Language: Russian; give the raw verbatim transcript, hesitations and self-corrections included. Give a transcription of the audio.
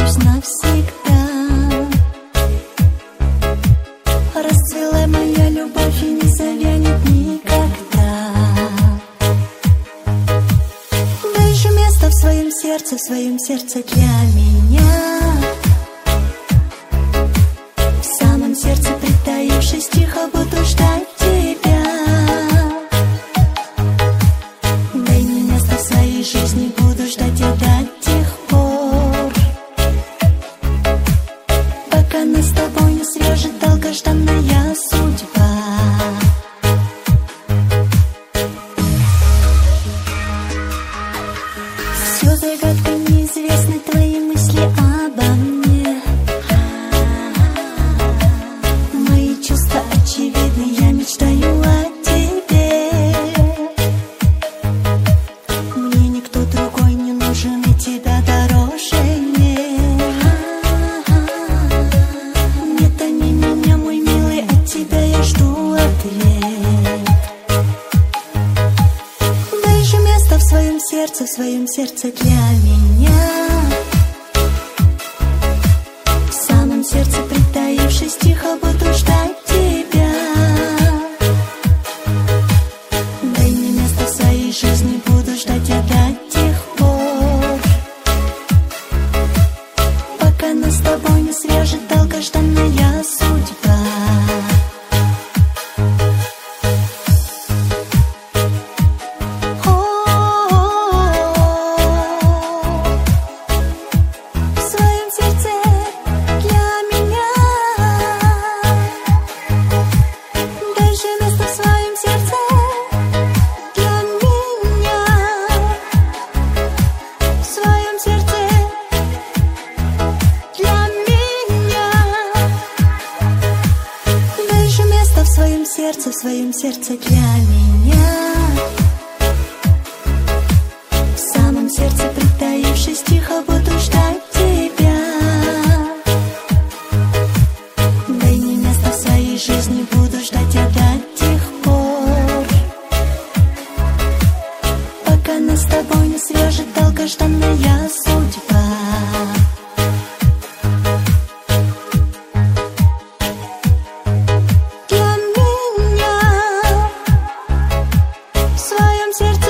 остаюсь навсегда. Расцвела моя любовь и не завянет никогда. Дай место в своем сердце, в своем сердце для меня. В самом сердце притаившись, тихо буду ждать тебя. Дай мне место в своей жизни, буду ждать я до тех пор, пока нас с тобой не свяжет долгожданная судьба. Все загадкой неизвестны твои мысли обо мне. Мои чувства очевидны, я мечтаю о тебе. Мне никто другой не нужен, и тебя дороже нет. Нет, они меня, мой милый, от тебя я жду ответ. Дай же место в своем сердце, в своем сердце для меня. В самом сердце притаившись, тихо буду ждать тебя. Дай мне место в своей жизни, буду ждать я до тех пор, пока нас с тобой не свяжет долгожданная судьба. В своем сердце для меня. В самом сердце притаившись, тихо буду ждать тебя. Дай мне место в своей жизни, буду ждать я до тех пор, пока нас с тобой не свяжет долгожданная судьба. Сердце